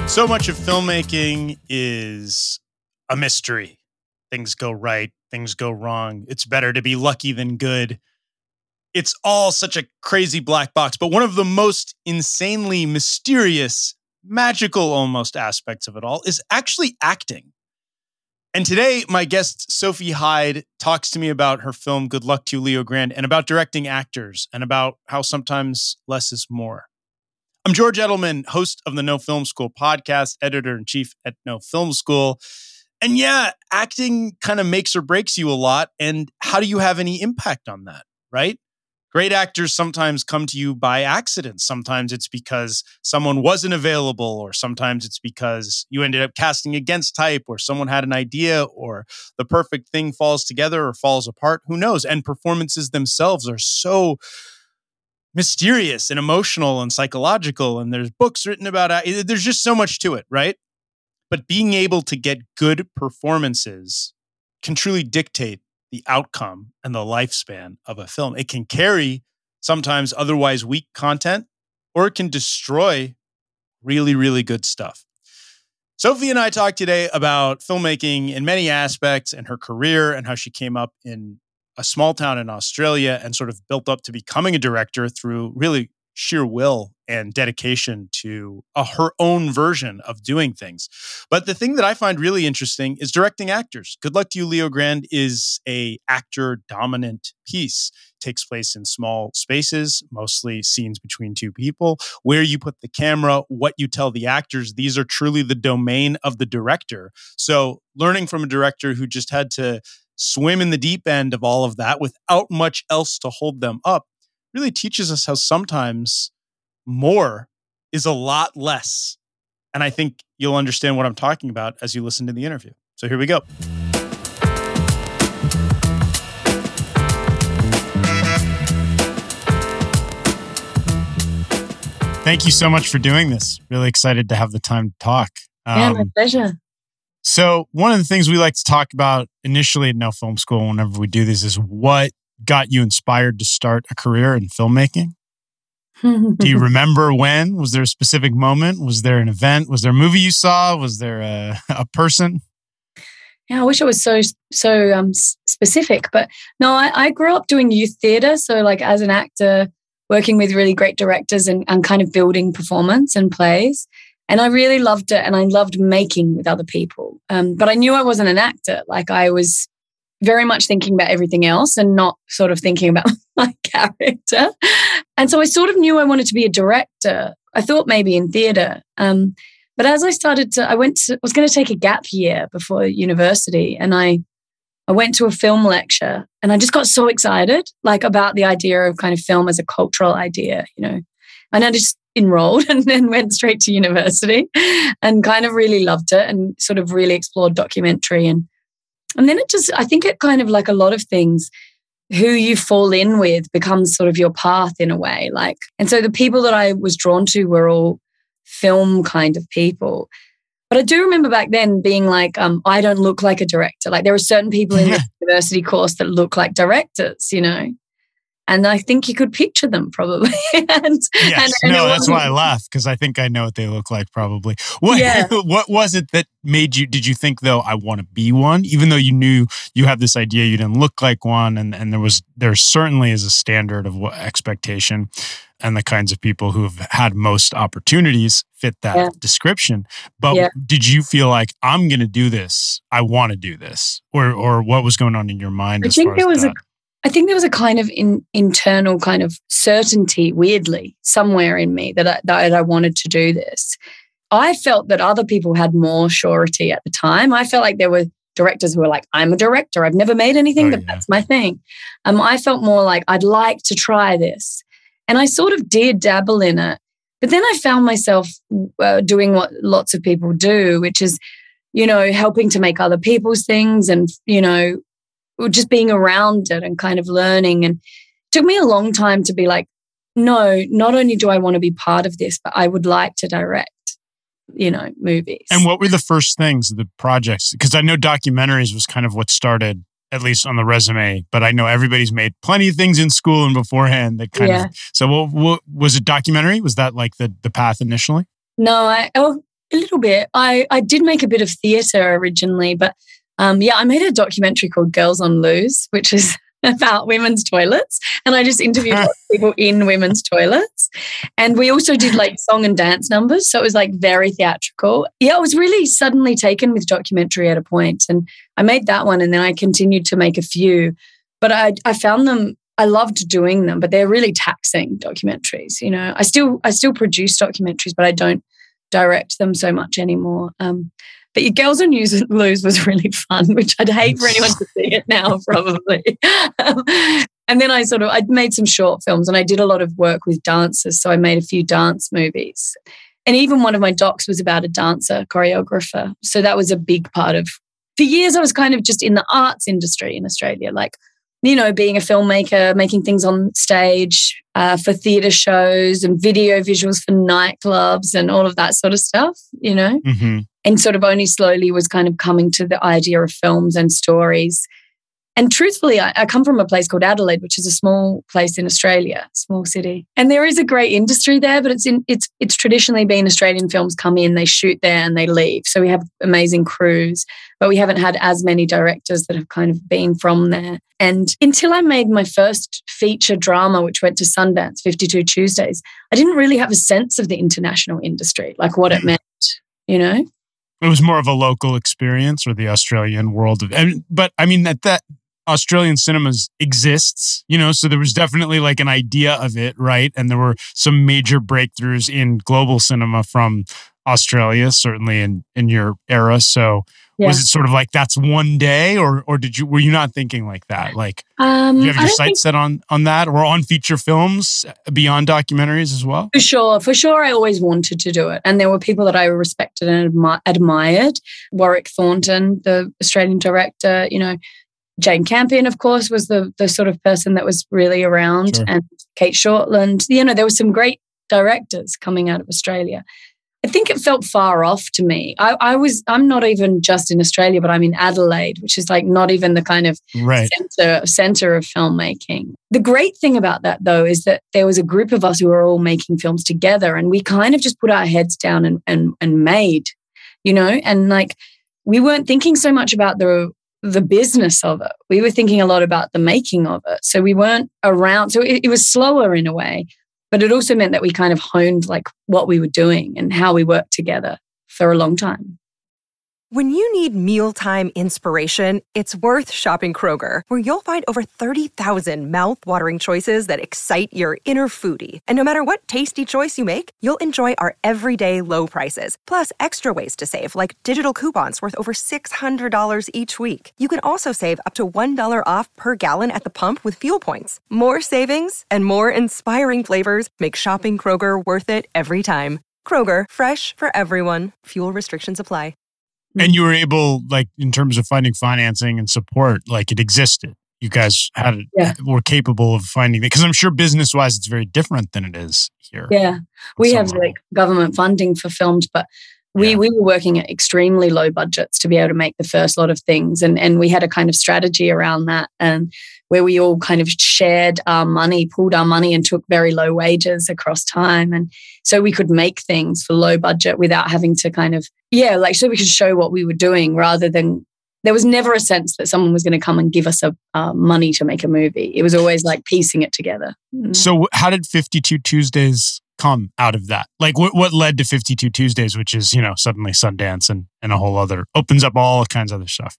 So much of filmmaking is a mystery. Things go right, things go wrong. It's better to be lucky than good. It's all such a crazy black box. But one of the most insanely mysterious, magical almost aspects of it all is actually acting. And today, my guest, Sophie Hyde, talks to me about her film, Good Luck to You, Leo Grande, and about directing actors and about how sometimes less is more. I'm George Edelman, host of the No Film School podcast, editor-in-chief at No Film School. And yeah, acting kind of makes or breaks you a lot. And how do you have any impact on that, right? Great actors sometimes come to you by accident. Sometimes it's because someone wasn't available, or sometimes it's because you ended up casting against type, or someone had an idea, or the perfect thing falls together or falls apart. Who knows? And performances themselves are so mysterious and emotional and psychological, and there's books written about it. There's just so much to it, right? But being able to get good performances can truly dictate the outcome and the lifespan of a film. It can carry sometimes otherwise weak content, or it can destroy really, really good stuff. Sophie and I talked today about filmmaking in many aspects and her career and how she came up in a small town in Australia and sort of built up to becoming a director through really sheer will and dedication to her own version of doing things. But the thing that I find really interesting is directing actors. Good Luck to You, Leo Grande is a actor-dominant piece. It takes place in small spaces, mostly scenes between two people. Where you put the camera, what you tell the actors, these are truly the domain of the director. So learning from a director who just had to swim in the deep end of all of that without much else to hold them up really teaches us how sometimes more is a lot less. And I think you'll understand what I'm talking about as you listen to the interview. So here we go. Thank you so much for doing this. Really excited to have the time to talk. Yeah, my pleasure. So one of the things we like to talk about initially at No Film School whenever we do this is what got you inspired to start a career in filmmaking? Do you remember when? Was there a specific moment? Was there an event? Was there a movie you saw? Was there a person? Yeah, I wish it was so specific. But no, I grew up doing youth theatre. So like as an actor, working with really great directors and kind of building performance and plays. And I really loved it. And I loved making with other people. But I knew I wasn't an actor. Like I was very much thinking about everything else and not sort of thinking about my character. And so I sort of knew I wanted to be a director. I thought maybe in theatre. But as I started to, I was going to take a gap year before university. And I went to a film lecture and I just got so excited, like about the idea of kind of film as a cultural idea, you know. And I just enrolled and then went straight to university and kind of really loved it and sort of really explored documentary. And then I think it kind of like a lot of things, who you fall in with becomes sort of your path in a way. Like, and so the people that I was drawn to were all film kind of people. But I do remember back then being like, I don't look like a director. Like there were certain people in the university course that look like directors, you know. And I think you could picture them probably. That's why I laugh, because I think I know what they look like probably. What was it that made you, did you think though, I want to be one? Even though you knew you had this idea, you didn't look like one. And there certainly is a standard of what expectation, and the kinds of people who have had most opportunities fit that description. But did you feel like, I'm going to do this, I want to do this? Or what was going on in your mind? I think there was a kind of internal kind of certainty, weirdly, somewhere in me that I wanted to do this. I felt that other people had more surety at the time. I felt like there were directors who were like, I'm a director. I've never made anything, but that's my thing. I felt more like I'd like to try this. And I sort of did dabble in it. But then I found myself doing what lots of people do, which is, you know, helping to make other people's things and, you know, just being around it and kind of learning. And it took me a long time to be like, no, not only do I want to be part of this, but I would like to direct, you know, movies. And what were the first things, the projects? Because I know documentaries was kind of what started, at least on the resume, but I know everybody's made plenty of things in school and beforehand that kind of. So what was it, documentary? Was that like the path initially? No, A little bit. I did make a bit of theatre originally, but I made a documentary called Girls on Loos, which is about women's toilets. And I just interviewed lots of people in women's toilets. And we also did like song and dance numbers. So it was like very theatrical. Yeah, I was really suddenly taken with documentary at a point. And I made that one and then I continued to make a few. But I found them, I loved doing them, but they're really taxing documentaries. You know, I still produce documentaries, but I don't direct them so much anymore. But your Girls on Loos was really fun, which I'd hate for anyone to see it now, probably. And then I made some short films and I did a lot of work with dancers. So I made a few dance movies. And even one of my docs was about a dancer, choreographer. So that was a big part of, for years I was kind of just in the arts industry in Australia, like, you know, being a filmmaker, making things on stage for theatre shows and video visuals for nightclubs and all of that sort of stuff, you know. Mm-hmm. And sort of only slowly was kind of coming to the idea of films and stories. And truthfully, I come from a place called Adelaide, which is a small place in Australia, small city. And there is a great industry there, but it's traditionally been Australian films come in, they shoot there and they leave. So we have amazing crews, but we haven't had as many directors that have kind of been from there. And until I made my first feature drama, which went to Sundance, 52 Tuesdays, I didn't really have a sense of the international industry, like what it meant, you know? It was more of a local experience or the Australian world of, but I mean that Australian cinemas exists, you know, so there was definitely like an idea of it, right? And there were some major breakthroughs in global cinema from Australia, certainly in your era. So was it sort of like that's one day, or were you not thinking like that? Like, do you have your sights set on that, or on feature films beyond documentaries as well? For sure, I always wanted to do it, and there were people that I respected and admired. Warwick Thornton, the Australian director, you know, Jane Campion, of course, was the sort of person that was really around, Sure. and Kate Shortland. You know, there were some great directors coming out of Australia. I think it felt far off to me. I'm not even just in Australia, but I'm in Adelaide, which is like not even the kind of center of filmmaking. The great thing about that, though, is that there was a group of us who were all making films together, and we kind of just put our heads down and made, you know, and like we weren't thinking so much about the business of it. We were thinking a lot about the making of it. So we weren't around. So it was slower in a way. But it also meant that we kind of honed like what we were doing and how we worked together for a long time. When you need mealtime inspiration, it's worth shopping Kroger, where you'll find over 30,000 mouth-watering choices that excite your inner foodie. And no matter what tasty choice you make, you'll enjoy our everyday low prices, plus extra ways to save, like digital coupons worth over $600 each week. You can also save up to $1 off per gallon at the pump with fuel points. More savings and more inspiring flavors make shopping Kroger worth it every time. Kroger, fresh for everyone. Fuel restrictions apply. And you were able, like, in terms of finding financing and support, like it existed. You guys were capable of finding it. Because I'm sure business-wise, it's very different than it is here. Yeah. We have like government funding for films, but we were working at extremely low budgets to be able to make the first lot of things. And we had a kind of strategy around that, and where we all kind of shared our money, pooled our money and took very low wages across time. And so we could make things for low budget without having to kind of, so we could show what we were doing rather than, there was never a sense that someone was going to come and give us money to make a movie. It was always like piecing it together. So how did 52 Tuesdays come out of that? Like what led to 52 Tuesdays, which is, you know, suddenly Sundance and a whole other, opens up all kinds of other stuff.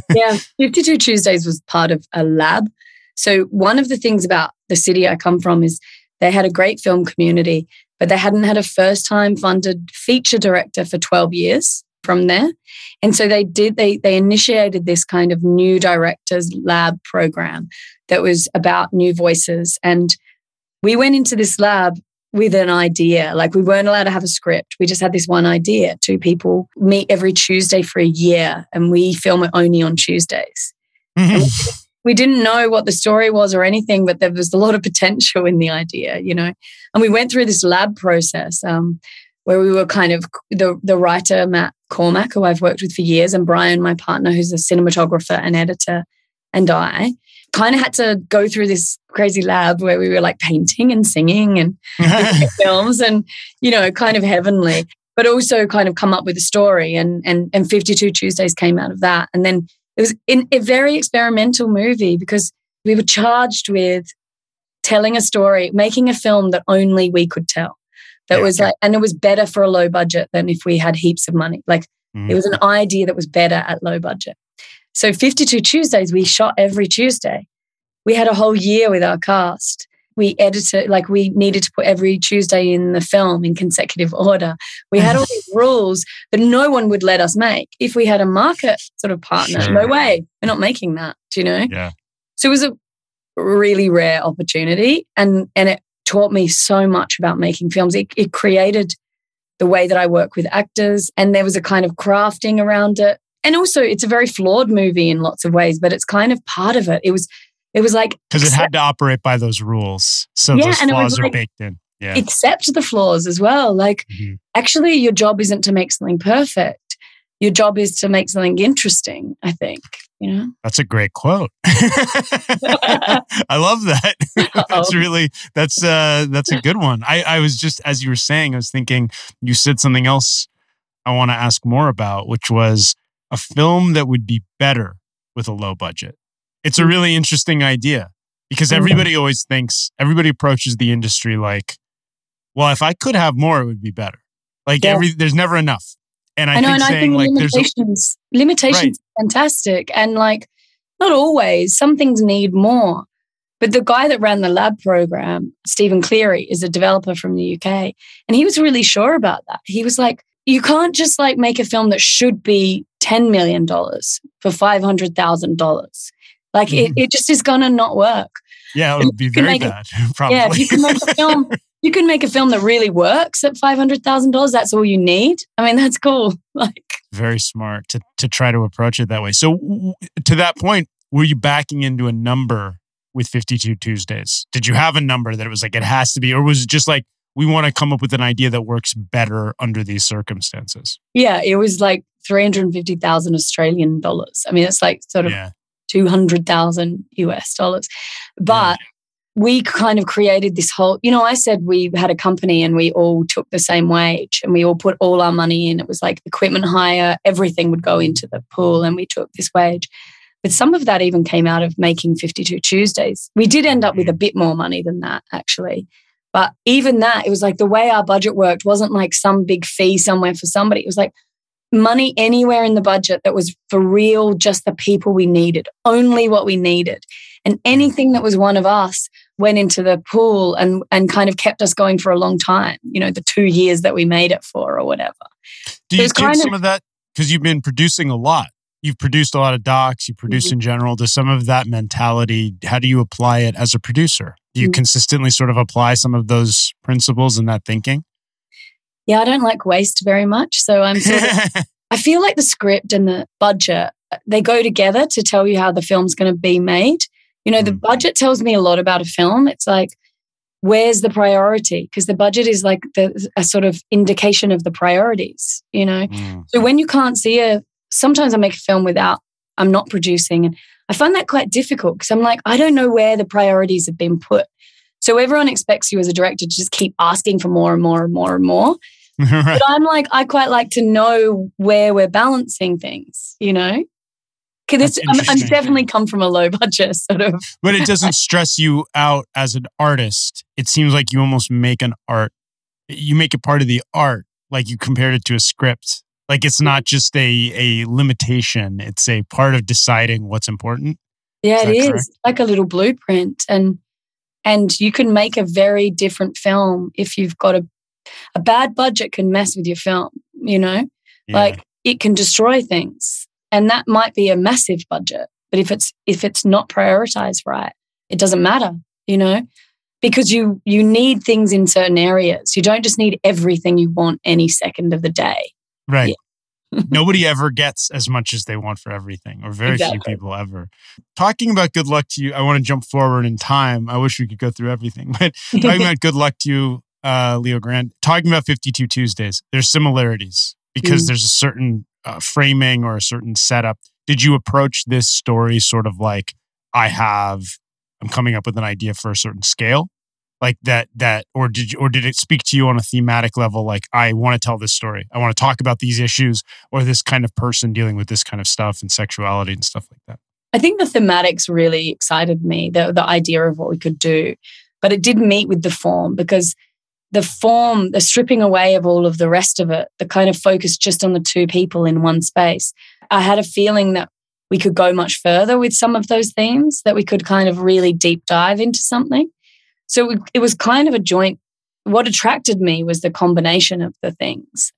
52 Tuesdays was part of a lab. So one of the things about the city I come from is they had a great film community, but they hadn't had a first-time funded feature director for 12 years from there. And so they initiated this kind of new directors lab program that was about new voices. And we went into this lab with an idea. Like, we weren't allowed to have a script. We just had this one idea. 2 people meet every Tuesday for a year, and we film it only on Tuesdays. And we didn't know what the story was or anything, but there was a lot of potential in the idea, you know. And we went through this lab process where we were kind of the writer, Matt Cormack, who I've worked with for years, and Brian, my partner, who's a cinematographer and editor, and I kind of had to go through this crazy lab where we were like painting and singing and films and, you know, kind of heavenly. but also kind of come up with a story. And 52 Tuesdays came out of that. And then it was a very experimental movie because we were charged with telling a story, making a film that only we could tell. That was like, and it was better for a low budget than if we had heaps of money. Like it was an idea that was better at low budget. So 52 Tuesdays, we shot every Tuesday. We had a whole year with our cast. We edited, like we needed to put every Tuesday in the film in consecutive order. We had all these rules that no one would let us make. If we had a market sort of partner, no way, we're not making that, do you know? Yeah. So it was a really rare opportunity and it taught me so much about making films. It created the way that I work with actors and there was a kind of crafting around it. And also it's a very flawed movie in lots of ways, but it's kind of part of it. It was like... Because it had to operate by those rules. So those flaws are baked in. Yeah. Accept the flaws as well. Like, actually, your job isn't to make something perfect. Your job is to make something interesting, I think, you know? That's a great quote. I love that. That's a good one. I was just, as you were saying, I was thinking, you said something else I want to ask more about, which was a film that would be better with a low budget. It's a really interesting idea because everybody approaches the industry like, well, if I could have more, it would be better. Like there's never enough. And I think limitations are fantastic. And like, not always, some things need more. But the guy that ran the lab program, Stephen Cleary, is a developer from the UK. And he was really sure about that. He was like, you can't just like make a film that should be $10 million for $500,000. Like it just is going to not work. Yeah, it would be very bad, probably. Yeah, if you can make a film, you can make a film that really works at $500,000. That's all you need. I mean, that's cool. Like very smart to try to approach it that way. So to that point, were you backing into a number with 52 Tuesdays? Did you have a number that it was like, it has to be, or was it just like, we want to come up with an idea that works better under these circumstances? Yeah, it was like 350,000 Australian dollars. I mean, it's like sort of 200,000 US dollars. But we kind of created this whole, I said we had a company and we all took the same wage and we all put all our money in. It was like equipment hire, everything would go into the pool and we took this wage. But some of that even came out of making 52 Tuesdays. We did end up with a bit more money than that, actually. But even that, it was like the way our budget worked wasn't like some big fee somewhere for somebody. It was like money anywhere in the budget that was for real, just the people we needed, only what we needed. And anything that was one of us went into the pool and kind of kept us going for a long time, the 2 years that we made it for or whatever. Do you take some of that, because you've been producing a lot? You've produced a lot of docs, you produce in general. Does some of that mentality, how do you apply it as a producer? Do you consistently sort of apply some of those principles and that thinking? Yeah, I don't like waste very much. So I'm sort of, I feel like the script and the budget, they go together to tell you how the film's going to be made. The budget tells me a lot about a film. It's like, where's the priority? Because the budget is like a sort of indication of the priorities, So when you can't see sometimes I make a film I'm not producing. And I find that quite difficult because I'm like, I don't know where the priorities have been put. So everyone expects you as a director to just keep asking for more and more and more and more. Right. But I'm like, I quite like to know where we're balancing things, Because I'm definitely come from a low budget sort of. But it doesn't stress you out as an artist. It seems like you almost make an art. You make it part of the art, like you compared it to a script. Like it's not just a limitation. It's a part of deciding what's important. Yeah, it is. It's like a little blueprint. And you can make a very different film if you've got a bad budget can mess with your film, Like it can destroy things. And that might be a massive budget. But if it's not prioritized right, it doesn't matter, Because you need things in certain areas. You don't just need everything you want any second of the day. Right. Yeah. Nobody ever gets as much as they want for everything, or very few people ever. Talking about Good Luck to You, I want to jump forward in time. I wish we could go through everything, but talking about Good Luck to You, Leo Grande, talking about 52 Tuesdays, there's similarities because there's a certain framing or a certain setup. Did you approach this story sort of like, I'm coming up with an idea for a certain scale? Like or did it speak to you on a thematic level? Like, I want to tell this story. I want to talk about these issues, or this kind of person dealing with this kind of stuff and sexuality and stuff like that. I think the thematics really excited me, the idea of what we could do, but it didn't meet with the form, because the form, the stripping away of all of the rest of it, the kind of focus just on the two people in one space. I had a feeling that we could go much further with some of those themes, that we could kind of really deep dive into something. So it was kind of a joint. What attracted me was the combination of the things,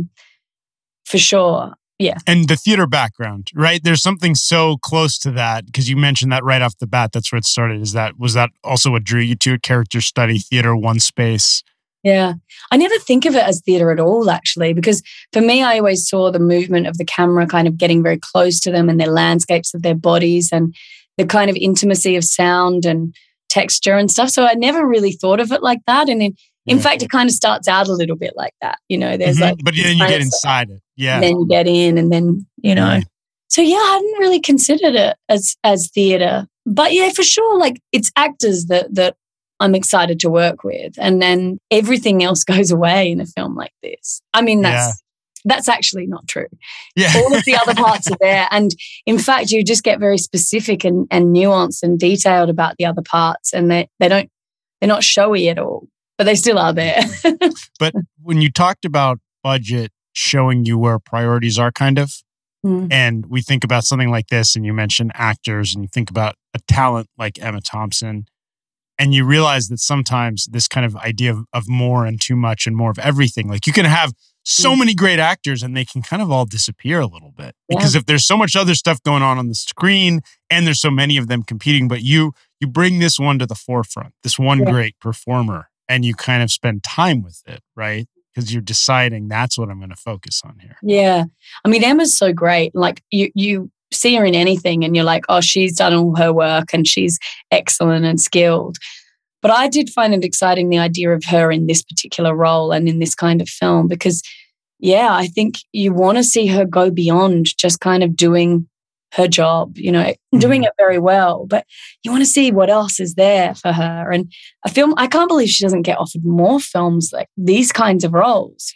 for sure. Yeah. And the theater background, right? There's something so close to that, because you mentioned that right off the bat. That's where it started. Was that also what drew you to it? Character study, theater, one space? Yeah. I never think of it as theater at all, actually, because for me, I always saw the movement of the camera kind of getting very close to them and their landscapes of their bodies and the kind of intimacy of sound and texture and stuff. So I never really thought of it like that. And in fact, it kind of starts out a little bit like that. There's but then you get inside it. Yeah. And then you get in and then, So yeah, I hadn't really considered it as theater. But yeah, for sure, like it's actors that I'm excited to work with. And then everything else goes away in a film like this. I mean, that's actually not true. Yeah. All of the other parts are there. And in fact, you just get very specific and nuanced and detailed about the other parts. And they're not showy at all, but they still are there. But when you talked about budget showing you where priorities are kind of, and we think about something like this, and you mentioned actors, and you think about a talent like Emma Thompson, and you realize that sometimes this kind of idea of more and too much and more of everything, like you can have so many great actors and they can kind of all disappear a little bit, because if there's so much other stuff going on the screen and there's so many of them competing, but you bring this one to the forefront, this one great performer, and you kind of spend time with it, right? Because you're deciding that's what I'm going to focus on here. Yeah. I mean, Emma's so great. Like you see her in anything and you're like, oh, she's done all her work and she's excellent and skilled. But I did find it exciting, the idea of her in this particular role and in this kind of film, because, I think you want to see her go beyond just kind of doing her job, doing it very well. But you want to see what else is there for her. And I can't believe she doesn't get offered more films like these kinds of roles,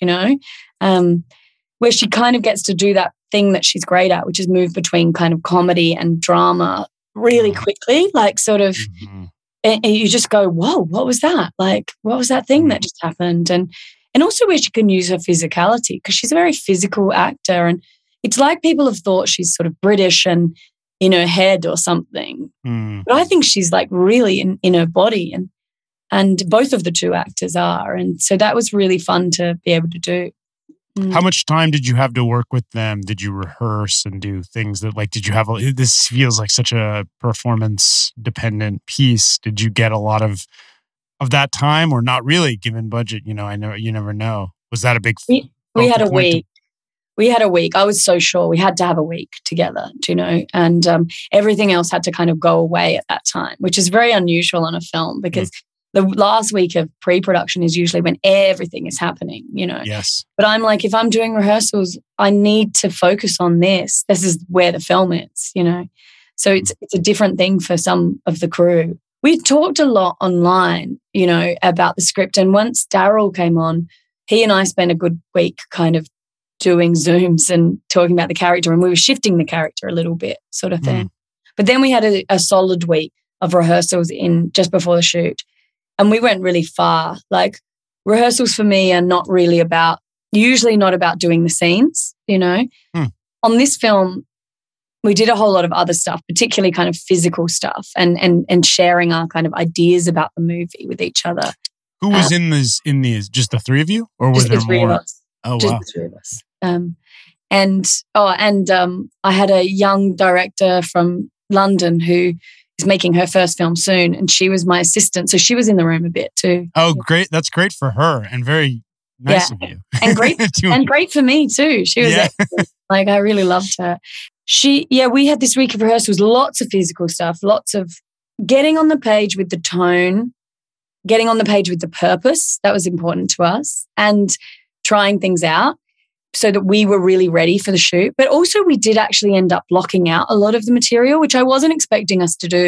where she kind of gets to do that thing that she's great at, which is move between kind of comedy and drama really quickly, like sort of, and you just go, whoa, what was that? Like, what was that thing that just happened? And also where she can use her physicality, because she's a very physical actor. And it's like people have thought she's sort of British and in her head or something. But I think she's like really in her body. And both of the two actors are. And so that was really fun to be able to do. How much time did you have to work with them? Did you rehearse and do things that did you have, this feels like such a performance dependent piece. Did you get a lot of that time, or not really, given budget? I know you never know. Was that a big we had a week. We had a week. I was so sure we had to have a week together, and everything else had to kind of go away at that time, which is very unusual on a film, because the last week of pre-production is usually when everything is happening, Yes. But I'm like, if I'm doing rehearsals, I need to focus on this. This is where the film is, So it's a different thing for some of the crew. We talked a lot online, about the script. And once Daryl came on, he and I spent a good week kind of doing Zooms and talking about the character, and we were shifting the character a little bit, sort of thing. But then we had a solid week of rehearsals in just before the shoot. And we went really far. Like, rehearsals for me are usually not about doing the scenes, On this film, we did a whole lot of other stuff, particularly kind of physical stuff and sharing our kind of ideas about the movie with each other. Who was in these? Just the three of you? Or were there more? Of us. Oh, just wow. the three of us. I had a young director from London who is making her first film soon, and she was my assistant, so she was in the room a bit too. Oh, great! That's great for her, and very nice of you, and great for me too. She was excellent. Like, I really loved her. We had this week of rehearsals, lots of physical stuff, lots of getting on the page with the tone, getting on the page with the purpose. That was important to us, and trying things out so that we were really ready for the shoot. But also we did actually end up blocking out a lot of the material, which I wasn't expecting us to do,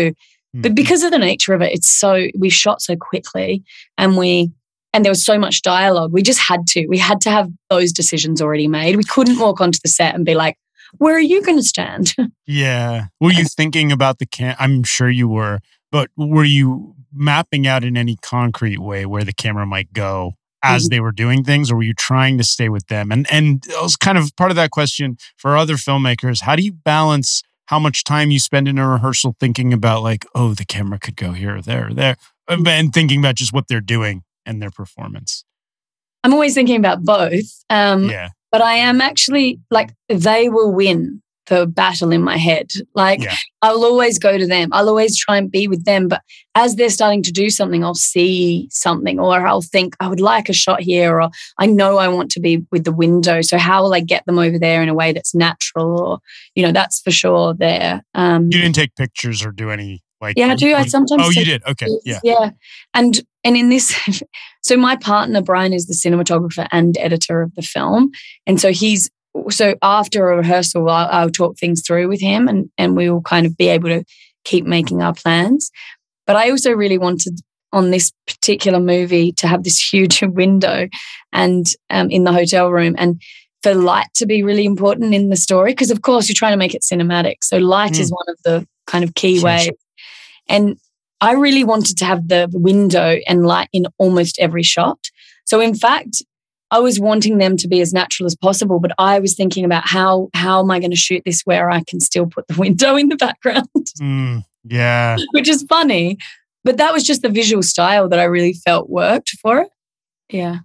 But because of the nature of it, we shot so quickly and there was so much dialogue. We just we had to have those decisions already made. We couldn't walk onto the set and be like, where are you going to stand? Yeah. Were you thinking about I'm sure you were, but were you mapping out in any concrete way where the camera might go as they were doing things, or were you trying to stay with them? And it was kind of part of that question for other filmmakers. How do you balance how much time you spend in a rehearsal thinking about like, oh, the camera could go here or there or there, and thinking about just what they're doing and their performance? I'm always thinking about both. Yeah. But I am actually like, they will win the battle in my head. Like, I'll always go to them. I'll always try and be with them. But as they're starting to do something, I'll see something, or I'll think I would like a shot here, or I know I want to be with the window. So how will I get them over there in a way that's natural? Or, that's for sure there. You didn't take pictures or do any like... Yeah, I do. I sometimes... Oh, you did? Okay. Yeah. Yeah. And in this... So my partner, Brian, is the cinematographer and editor of the film. And so after a rehearsal, I'll talk things through with him and we will kind of be able to keep making our plans. But I also really wanted on this particular movie to have this huge window and in the hotel room, and for light to be really important in the story, because of course you're trying to make it cinematic. So light is one of the kind of key ways. And I really wanted to have the window and light in almost every shot. So in fact, I was wanting them to be as natural as possible, but I was thinking about how am I going to shoot this where I can still put the window in the background? Yeah. Which is funny. But that was just the visual style that I really felt worked for it. Yeah.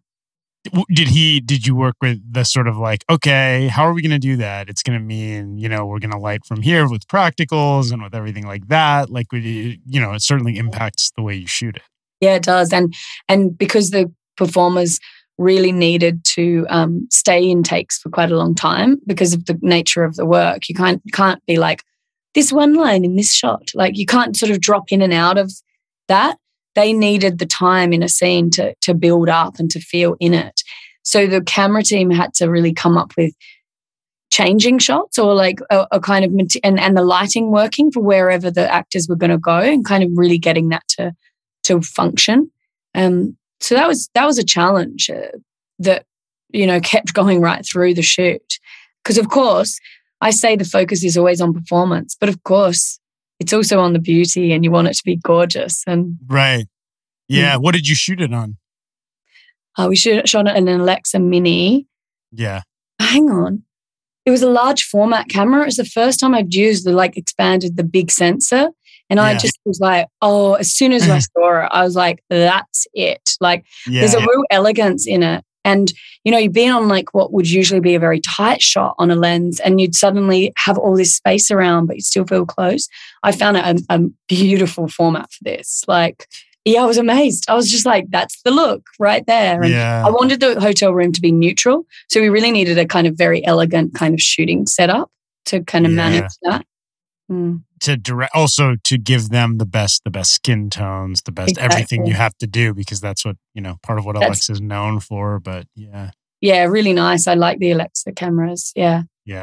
Did you work with the sort of like, okay, how are we going to do that? It's going to mean, we're going to light from here with practicals and with everything like that. Like, it certainly impacts the way you shoot it. Yeah, it does. And because the performers really needed to stay in takes for quite a long time because of the nature of the work, you can't be like, this one line in this shot. Like, you can't sort of drop in and out of that. They needed the time in a scene to build up and to feel in it. So the camera team had to really come up with changing shots or like a kind of, and the lighting working for wherever the actors were going to go and kind of really getting that to function. So that was a challenge that, kept going right through the shoot. Because of course, I say the focus is always on performance, but of course, it's also on the beauty and you want it to be gorgeous. And right. Yeah. What did you shoot it on? We shot it in an Alexa Mini. Yeah. Hang on. It was a large format camera. It was the first time I'd used expanded the big sensor. And I just was like, oh, as soon as I saw it, I was like, that's it. Like, there's a real elegance in it. And, you've been on like what would usually be a very tight shot on a lens and you'd suddenly have all this space around, but you still feel close. I found it a beautiful format for this. Like, I was amazed. I was just like, that's the look right there. And I wanted the hotel room to be neutral. So we really needed a kind of very elegant kind of shooting setup to kind of manage that. To direct, also to give them the best skin tones, the best everything you have to do, because that's what, part of what Alexa is known for. But yeah, really nice. I like the Alexa cameras. Yeah.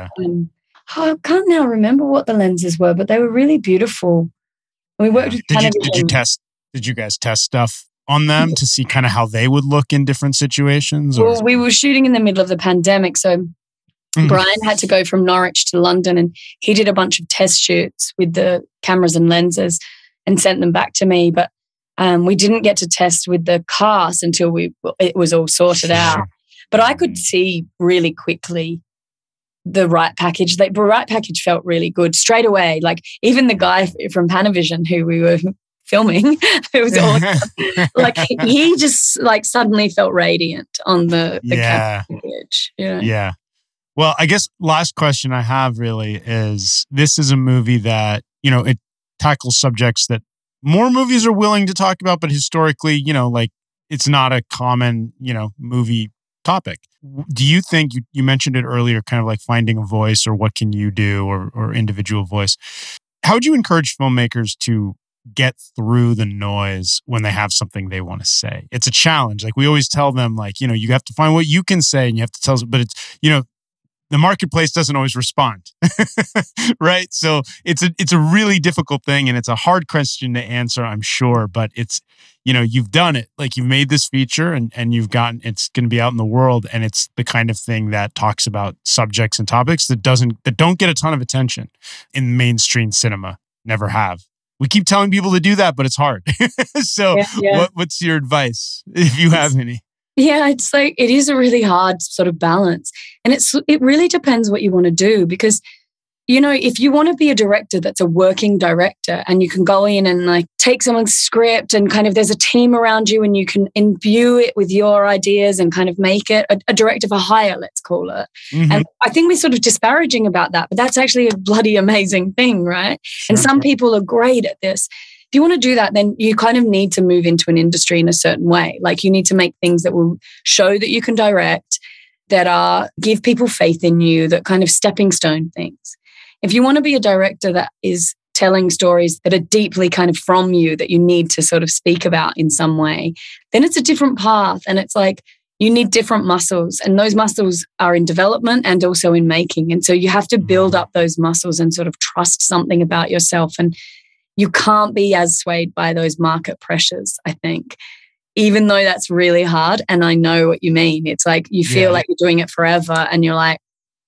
I can't now remember what the lenses were, but they were really beautiful. We worked with Panavision. Did you guys test stuff on them to see kind of how they would look in different situations? Well, we were shooting in the middle of the pandemic, so Brian had to go from Norwich to London and he did a bunch of test shoots with the cameras and lenses and sent them back to me. But we didn't get to test with the cast until it was all sorted out. But I could see really quickly the right package. Like, the right package felt really good straight away. Like, even the guy from Panavision who we were filming, it was awesome. Like, he just like suddenly felt radiant on the camera package. Yeah. Well, I guess last question I have really is, this is a movie that, it tackles subjects that more movies are willing to talk about, but historically, like, it's not a common, movie topic. Do you think, you mentioned it earlier, kind of like finding a voice or what can you do or individual voice. How would you encourage filmmakers to get through the noise when they have something they want to say? It's a challenge. Like, we always tell them, like, you have to find what you can say and you have to tell us, but it's, the marketplace doesn't always respond, right? So it's a really difficult thing, and it's a hard question to answer, I'm sure. But it's, you've done it. Like, you've made this feature, and it's going to be out in the world, and it's the kind of thing that talks about subjects and topics that don't get a ton of attention in mainstream cinema. Never have. We keep telling people to do that, but it's hard. So, what's your advice, if you have any? Yeah, it's like, it is a really hard sort of balance. And it really depends what you want to do, because, if you want to be a director that's a working director, and you can go in and like take someone's script and kind of, there's a team around you and you can imbue it with your ideas and kind of make it a director for hire, let's call it. Mm-hmm. And I think we're sort of disparaging about that, but that's actually a bloody amazing thing, right? Sure. And some people are great at this. If you want to do that, then you kind of need to move into an industry in a certain way. Like, you need to make things that will show that you can direct, that give people faith in you, that kind of stepping stone things. If you want to be a director that is telling stories that are deeply kind of from you, that you need to sort of speak about in some way, then it's a different path. And it's like, you need different muscles, and those muscles are in development and also in making. And so you have to build up those muscles and sort of trust something about yourself. And you can't be as swayed by those market pressures, I think, even though that's really hard. And I know what you mean. It's like, you feel like you're doing it forever, and you're like,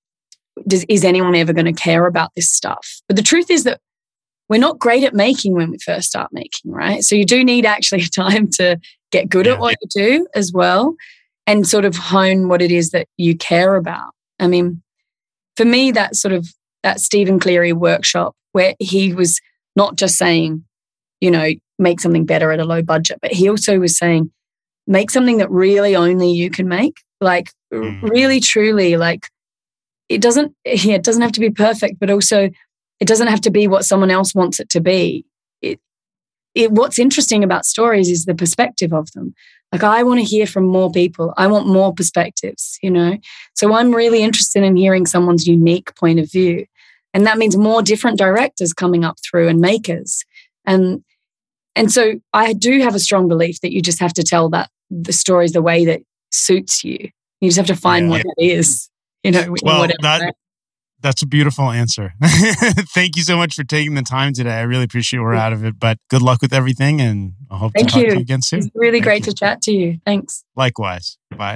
is anyone ever going to care about this stuff? But the truth is that we're not great at making when we first start making, right? So you do need actually time to get good at what you do as well, and sort of hone what it is that you care about. I mean, for me, that Stephen Cleary workshop, where he was not just saying, make something better at a low budget, but he also was saying, make something that really only you can make. Like, really, truly, like, it doesn't have to be perfect, but also it doesn't have to be what someone else wants it to be. What's interesting about stories is the perspective of them. Like, I want to hear from more people. I want more perspectives, So I'm really interested in hearing someone's unique point of view. And that means more different directors coming up through, and makers. And so I do have a strong belief that you just have to tell the stories the way that suits you. You just have to find what it is, Well, that's a beautiful answer. Thank you so much for taking the time today. I really appreciate we're out of it, but good luck with everything, and I hope to talk to you again soon. It's really great to chat to you. Thanks. Likewise. Bye.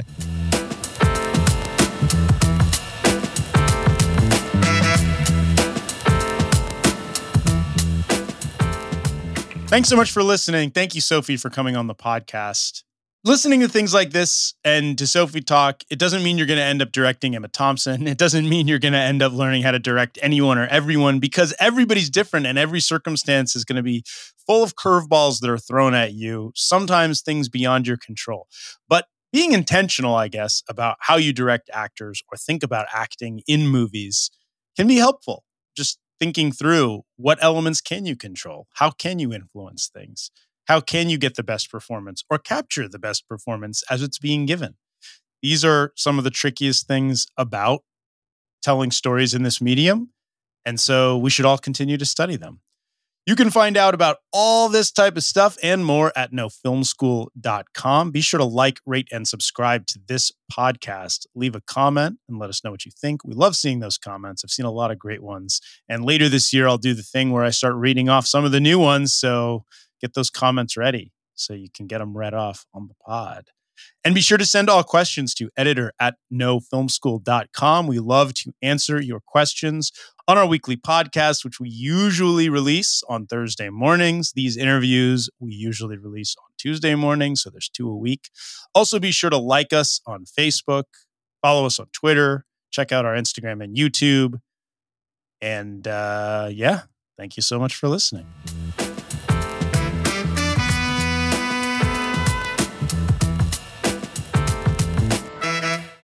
Thanks so much for listening. Thank you, Sophie, for coming on the podcast. Listening to things like this and to Sophie talk, it doesn't mean you're going to end up directing Emma Thompson. It doesn't mean you're going to end up learning how to direct anyone or everyone, because everybody's different and every circumstance is going to be full of curveballs that are thrown at you, sometimes things beyond your control. But being intentional, I guess, about how you direct actors or think about acting in movies can be helpful. Just thinking through, what elements can you control? How can you influence things? How can you get the best performance or capture the best performance as it's being given? These are some of the trickiest things about telling stories in this medium. And so we should all continue to study them. You can find out about all this type of stuff and more at nofilmschool.com. Be sure to like, rate, and subscribe to this podcast. Leave a comment and let us know what you think. We love seeing those comments. I've seen a lot of great ones. And later this year, I'll do the thing where I start reading off some of the new ones. So get those comments ready so you can get them read off on the pod. And be sure to send all questions to editor@nofilmschool.com. We love to answer your questions on our weekly podcast, which we usually release on Thursday mornings. These interviews we usually release on Tuesday mornings, so there's 2 a week. Also, be sure to like us on Facebook, follow us on Twitter, check out our Instagram and YouTube. And thank you so much for listening.